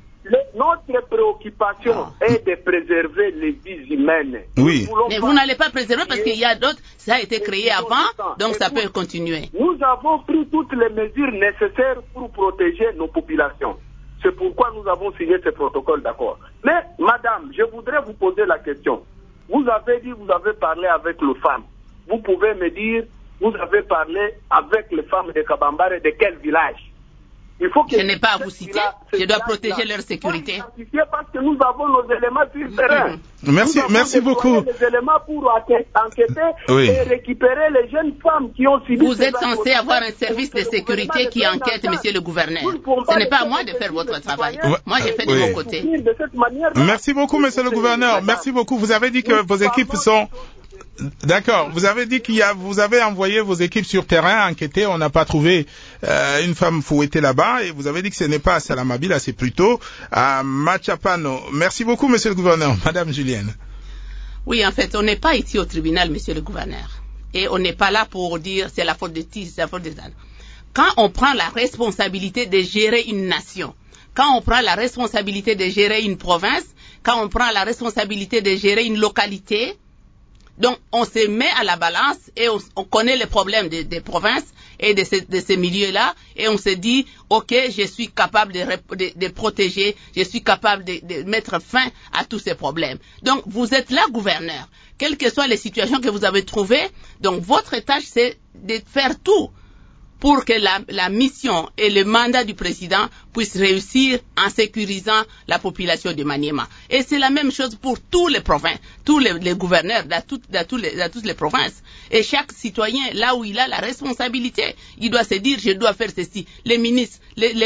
Notre préoccupation est de préserver les vies humaines. Oui. Mais vous n'allez pas préserver parce qu'il y a d'autres, ça a été créé avant, donc ça peut continuer. Nous avons pris toutes les mesures nécessaires pour protéger nos populations. C'est pourquoi nous avons signé ce protocole d'accord. Mais, madame, je voudrais vous poser la question. Vous avez dit, vous avez parlé avec les femmes. Vous pouvez me dire, vous avez parlé avec les femmes de Kabambare de quel village? Il faut que je n'ai pas à vous citer, je dois protéger leur sécurité. Parce que nous avons nos éléments sur le terrain. Merci beaucoup. Les éléments pour enquêter et récupérer les jeunes femmes qui ont subi. Vous êtes censé avoir un service de sécurité qui enquête, monsieur le gouverneur. Ce n'est pas à moi de faire votre travail. Moi, j'ai fait de mon côté. Merci beaucoup, monsieur le gouverneur. Merci beaucoup. Vous avez dit que vos équipes sont... D'accord. Vous avez dit vous avez envoyé vos équipes sur terrain enquêter. On n'a pas trouvé une femme fouettée là-bas. Et vous avez dit que ce n'est pas à Salamabila, c'est plutôt à Machapano. Merci beaucoup, monsieur le gouverneur. Madame Julienne. Oui, en fait, on n'est pas ici au tribunal, monsieur le gouverneur. Et on n'est pas là pour dire c'est la faute de qui, c'est la faute des autres. Quand on prend la responsabilité de gérer une nation, quand on prend la responsabilité de gérer une province, quand on prend la responsabilité de gérer une localité, donc, on se met à la balance et on connaît les problèmes des provinces et de ces milieux-là et on se dit, ok, je suis capable de protéger, je suis capable de mettre fin à tous ces problèmes. Donc, vous êtes là, gouverneur. Quelles que soient les situations que vous avez trouvées, donc votre tâche, c'est de faire tout pour que la mission et le mandat du président puissent réussir en sécurisant la population de Maniema. Et c'est la même chose pour tous les provinces, tous les gouverneurs dans toutes les provinces. Et chaque citoyen, là où il a la responsabilité, il doit se dire, je dois faire ceci. Les ministres,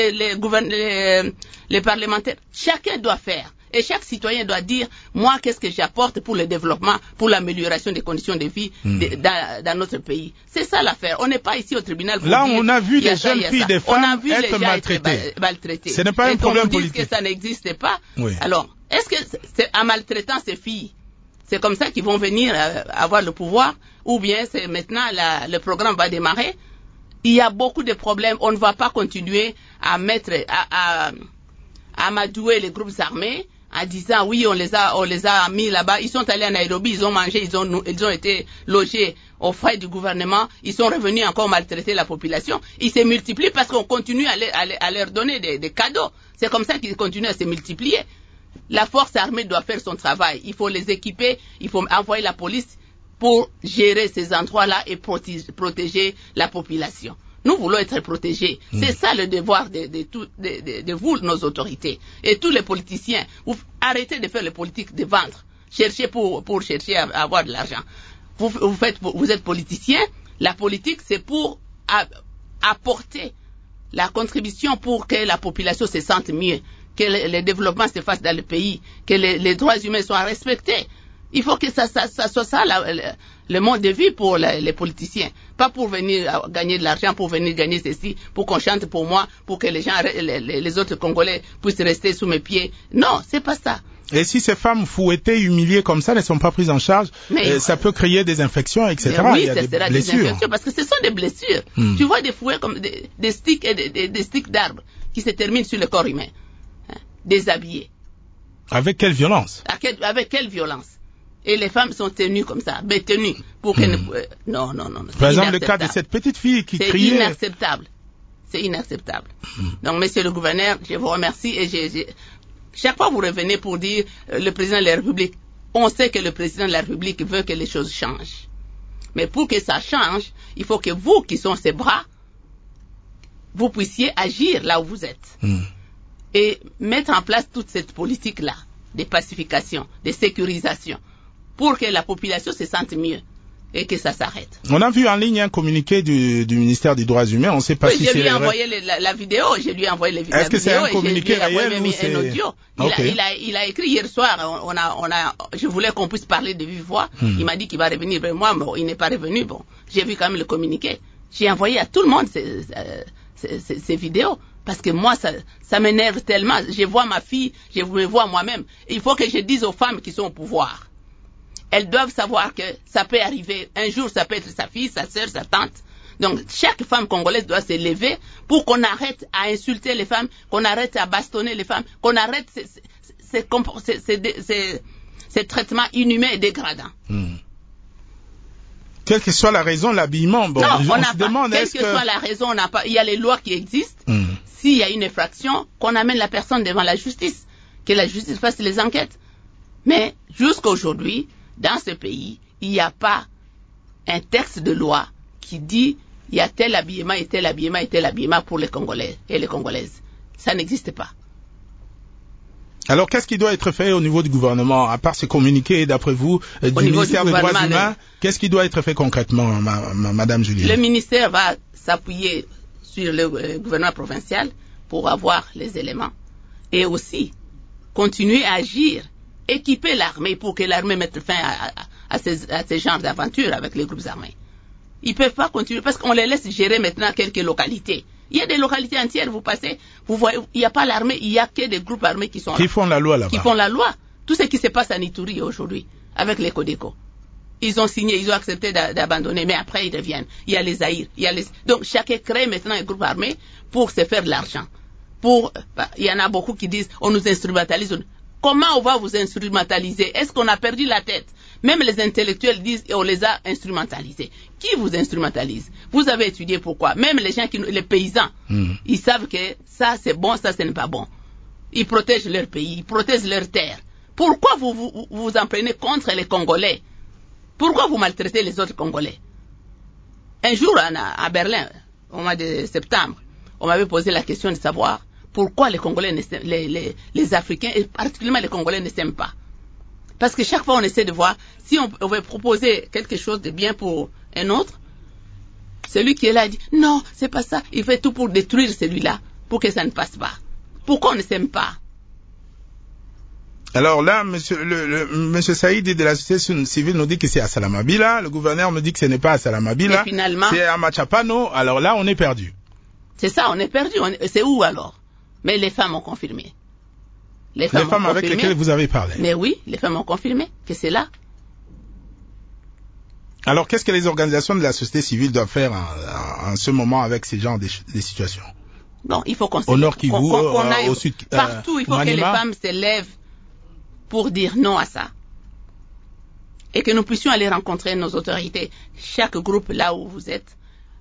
les parlementaires, chacun doit faire. Et chaque citoyen doit dire, moi, qu'est-ce que j'apporte pour le développement, pour l'amélioration des conditions de vie dans notre pays. C'est ça l'affaire. On n'est pas ici au tribunal pour là, dire, on a vu des jeunes filles, des femmes être maltraitées. Ce n'est pas un problème politique. Et qu'on nous dise que ça n'existe pas. Oui. Alors, est-ce que en maltraitant ces filles, c'est comme ça qu'ils vont venir avoir le pouvoir, ou bien c'est maintenant le programme va démarrer? Il y a beaucoup de problèmes. On ne va pas continuer à amadouer les groupes armés en disant oui, on les a mis là-bas. Ils sont allés à Nairobi, ils ont mangé, ils ont été logés aux frais du gouvernement. Ils sont revenus encore maltraiter la population. Ils se multiplient parce qu'on continue à leur donner des cadeaux. C'est comme ça qu'ils continuent à se multiplier. La force armée doit faire son travail. Il faut les équiper, il faut envoyer la police pour gérer ces endroits-là et protéger la population. Nous voulons être protégés. C'est ça le devoir de vous, nos autorités. Et tous les politiciens, arrêtez de faire les politiques de vendre. Cherchez pour chercher à avoir de l'argent. Vous êtes politicien. La politique, c'est pour apporter la contribution pour que la population se sente mieux, que le développement se fasse dans le pays, que les droits humains soient respectés. Il faut que ça soit ça le mode de vie pour les politiciens. Pas pour venir gagner de l'argent, pour venir gagner ceci, pour qu'on chante pour moi, pour que les gens, les autres Congolais puissent rester sous mes pieds. Non, c'est pas ça. Et si ces femmes fouettées, humiliées comme ça, ne sont pas prises en charge, ça peut créer des infections, etc. Oui, il y a des blessures. Des infections, parce que ce sont des blessures. Tu vois des fouets comme des sticks et des sticks d'arbres qui se terminent sur le corps humain, déshabillés. Avec quelle violence? Avec quelle violence? Et les femmes sont tenues comme ça, bétenues, pour qu'elles non. Par exemple, le cas de cette petite fille qui criait... C'est inacceptable. C'est inacceptable. Donc, monsieur le gouverneur, je vous remercie et chaque fois vous revenez pour dire le président de la République, on sait que le président de la République veut que les choses changent. Mais pour que ça change, il faut que vous, qui sont ses bras, vous puissiez agir là où vous êtes. Et mettre en place toute cette politique-là, de pacification, de sécurisation, pour que la population se sente mieux et que ça s'arrête. On a vu en ligne un communiqué du ministère des Droits humains. On ne sait pas si c'est... Je lui ai envoyé la vidéo. Je lui ai envoyé la vidéo. Est-ce que c'est un communiqué réel ou c'est... un audio. Il a écrit hier soir. Je voulais qu'on puisse parler de vive voix. Il m'a dit qu'il va revenir vers moi, mais il n'est pas revenu. Bon, j'ai vu quand même le communiqué. J'ai envoyé à tout le monde ces vidéos. Parce que moi, ça m'énerve tellement. Je vois ma fille, je me vois moi-même. Il faut que je dise aux femmes qui sont au pouvoir. Elles doivent savoir que ça peut arriver. Un jour, ça peut être sa fille, sa sœur, sa tante. Donc, chaque femme congolaise doit se lever pour qu'on arrête à insulter les femmes, qu'on arrête à bastonner les femmes, qu'on arrête ces traitements inhumains et dégradants. Quelle que soit la raison, l'habillement, bon, non, on se demande est-ce que... Quelle que soit la raison, on n'a pas... Il y a les lois qui existent. S'il y a une infraction, qu'on amène la personne devant la justice, que la justice fasse les enquêtes. Mais jusqu'à aujourd'hui, dans ce pays, il n'y a pas un texte de loi qui dit il y a tel habillement et tel habillement et tel habillement pour les Congolais et les Congolaises. Ça n'existe pas. Alors, qu'est-ce qui doit être fait au niveau du gouvernement, à part ces communiqués, d'après vous, du ministère des Droits humains, qu'est-ce qui doit être fait concrètement, Madame Julienne? Le ministère va s'appuyer sur le gouvernement provincial pour avoir les éléments et aussi continuer à agir, équiper l'armée pour que l'armée mette fin à ces genres d'aventures avec les groupes armés. Ils peuvent pas continuer parce qu'on les laisse gérer maintenant quelques localités. Il y a des localités entières, vous passez, vous voyez, il n'y a pas l'armée, il n'y a que des groupes armés qui sont là. Qui font la loi là-bas. Qui font la loi. Tout ce qui se passe à Ituri aujourd'hui, avec les Codeco. Ils ont signé, ils ont accepté d'abandonner, mais après ils reviennent. Il y a les Zaïre, donc chacun crée maintenant un groupe armé pour se faire de l'argent. Il y en a beaucoup qui disent, on nous instrumentalise. Comment on va vous instrumentaliser? Est-ce qu'on a perdu la tête? Même les intellectuels disent on les a instrumentalisés. Qui vous instrumentalise? Vous avez étudié pourquoi? Même les gens les paysans, ils savent que ça c'est bon, ça ce n'est pas bon. Ils protègent leur pays, ils protègent leur terre. Pourquoi vous en prenez contre les Congolais? Pourquoi vous maltraitez les autres Congolais? Un jour à Berlin, au mois de septembre, on m'avait posé la question de savoir pourquoi les Congolais, les Africains, et particulièrement les Congolais ne s'aiment pas. Parce que chaque fois, on essaie de voir si on veut proposer quelque chose de bien pour un autre. Celui qui est là dit non, c'est pas ça. Il fait tout pour détruire celui-là, pour que ça ne passe pas. Pourquoi on ne s'aime pas? Alors là, monsieur Saïd de la société civile nous dit que c'est à Salamabila. Le gouverneur me dit que ce n'est pas à Salamabila. C'est à Machapano. Alors là, on est perdu. C'est ça, on est perdu. C'est où alors? Mais les femmes ont confirmé. Les femmes avec lesquelles vous avez parlé. Mais oui, les femmes ont confirmé que c'est là. Alors, qu'est-ce que les organisations de la société civile doivent faire en ce moment avec ces genres de situations? Non, il faut qu'on au nord Kivu, au sud, partout, il faut que les femmes se lèvent pour dire non à ça. Et que nous puissions aller rencontrer nos autorités. Chaque groupe là où vous êtes,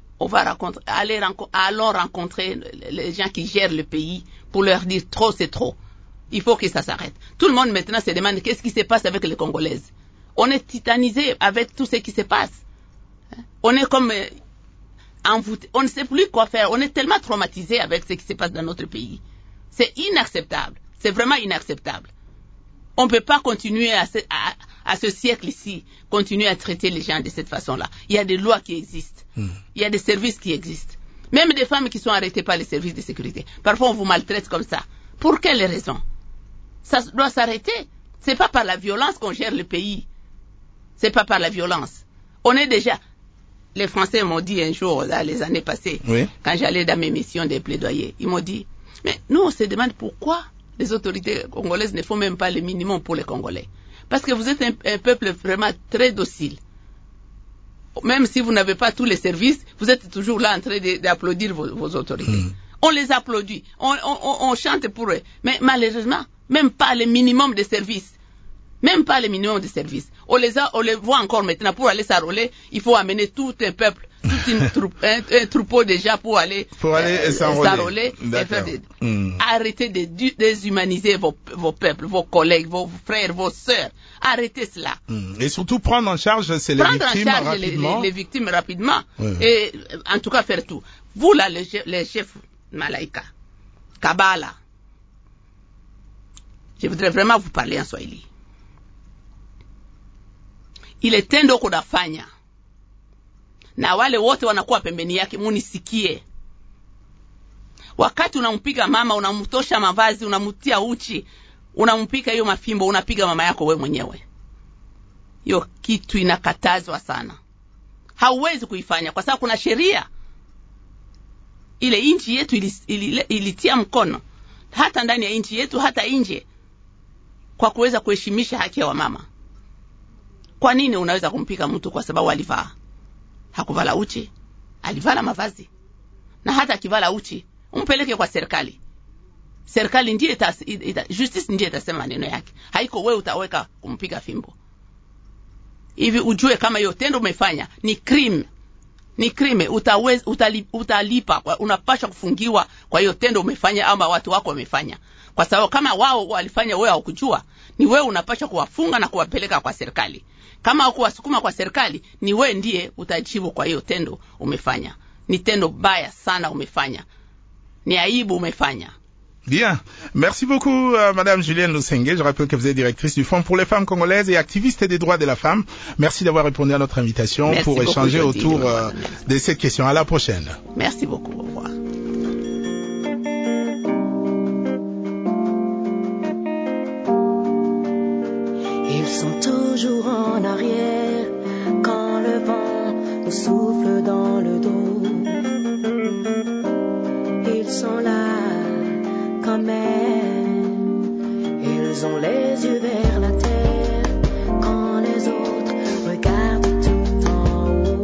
allons rencontrer les gens qui gèrent le pays pour leur dire trop c'est trop. Il faut que ça s'arrête. Tout le monde maintenant se demande qu'est-ce qui se passe avec les Congolaises. On est titanisé avec tout ce qui se passe. On est comme envoûté. On ne sait plus quoi faire. On est tellement traumatisé avec ce qui se passe dans notre pays. C'est inacceptable. C'est vraiment inacceptable. On ne peut pas continuer à ce siècle-ci, continuer à traiter les gens de cette façon-là. Il y a des lois qui existent. Il y a des services qui existent. Même des femmes qui sont arrêtées par les services de sécurité. Parfois, on vous maltraite comme ça. Pour quelles raisons? Ça doit s'arrêter. C'est pas par la violence qu'on gère le pays. C'est pas par la violence. On est déjà... Les Français m'ont dit un jour, là, les années passées, quand j'allais dans mes missions de plaidoyer, ils m'ont dit, mais nous, on se demande pourquoi les autorités congolaises ne font même pas le minimum pour les Congolais. Parce que vous êtes un peuple vraiment très docile. Même si vous n'avez pas tous les services, vous êtes toujours là en train d'applaudir vos autorités. On les applaudit, on chante pour eux. Mais malheureusement, même pas le minimum de services. Même pas le minimum de services. On les voit encore maintenant. Pour aller s'enrôler, il faut amener tout un peuple, un troupeau déjà pour aller s'enrôler. Arrêtez de déshumaniser vos peuples, vos collègues, vos frères, vos sœurs. Arrêtez cela. Et surtout prendre en charge les victimes rapidement. Les victimes rapidement. Et en tout cas faire tout. Vous là, les chefs Malaika, Kabala, je voudrais vraiment vous parler en Swahili. Ile tendo kudafanya na wale wote wanakuwa pembeni yake, munisikie. Wakati unampiga mama, unamtosha mavazi, unamtia uchi, unampika hiyo mafimbo, unapiga mama yako we mwenyewe. Hiyo kitu inakatazwa sana. Hauwezi kuifanya kwa sababu kuna sheria. Ile inchi yetu ilitia mkono hata ndani ya inchi yetu, hata nje, kwa kuweza kuheshimisha haki ya wamama. Kwa nini unaweza kumpika mtu kwa sababu alivaa? Hakuvala uchi, alivala mavazi. Na hata akivala uchi, umpeleke kwa serikali. Serikali ndiye justice ndiye itasema maneno yake. Haiko wewe utaweka kumpiga fimbo. Hivi ujue kama hiyo tendo umefanya ni crime. Ni crime, utalipa, unapaswa kufungiwa kwa hiyo tendo umefanya ama watu wako wamefanya. Kwa sababu kama wao walifanya wewe hukujua, ni wewe unapaswa kuwafunga na kuwapeleka kwa serikali. Kama hukuwasukuma kwa serikali, ni wewe ndiye utajibu kwa hiyo tendo umefanya. ni tendo baya sana umefanya, ni aibu umefanya. Bien. Merci beaucoup, Madame Julienne Lusenge. Je rappelle que vous êtes directrice du Fonds pour les femmes congolaises et activiste des droits de la femme. Merci d'avoir répondu à notre invitation. Merci pour échanger autour de cette question. À la prochaine. Merci beaucoup. Au revoir. Ils sont toujours en arrière quand le vent nous souffle dans le dos. Ils sont là quand même, ils ont les yeux vers la terre quand les autres regardent tout en haut.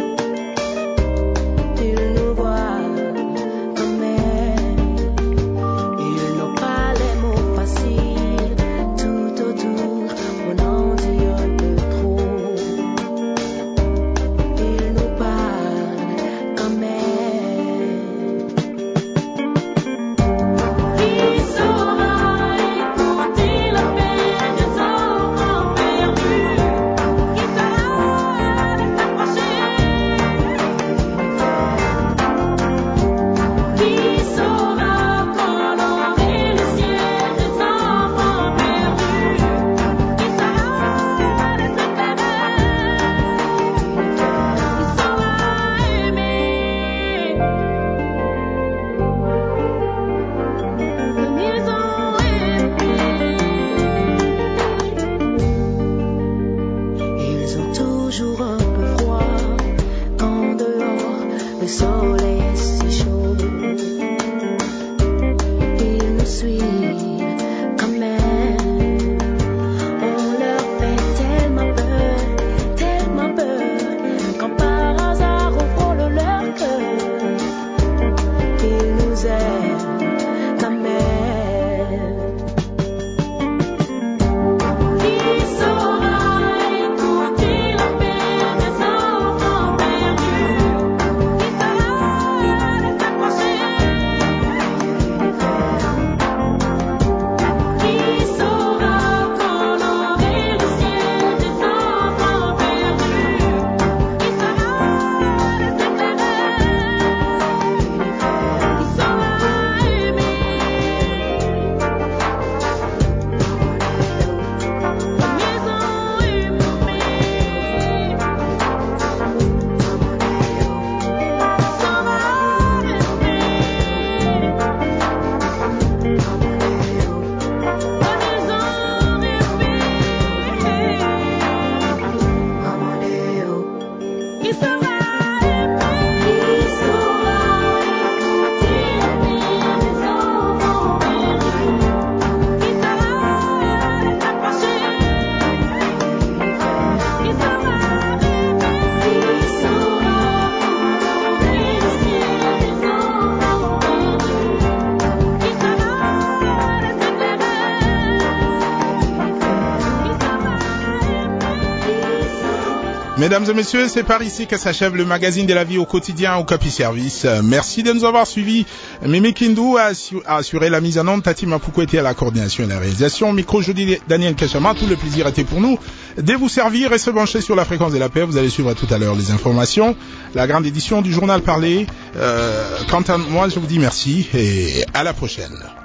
Ils nous voient quand même, ils n'ont pas les mots faciles, tout autour on en dit un peu trop. Ils nous parlent quand même. Mesdames et messieurs, c'est par ici que s'achève le magazine de la vie au quotidien au Capi Service. Merci de nous avoir suivis. Mimi Kindu a assuré la mise en onde, Tati Mapuko était à la coordination et la réalisation. Micro jeudi Daniel Kachama, tout le plaisir était pour nous de vous servir et se brancher sur la fréquence de la paix. Vous allez suivre tout à l'heure les informations, la grande édition du journal parlé. Quant à moi, je vous dis merci et à la prochaine.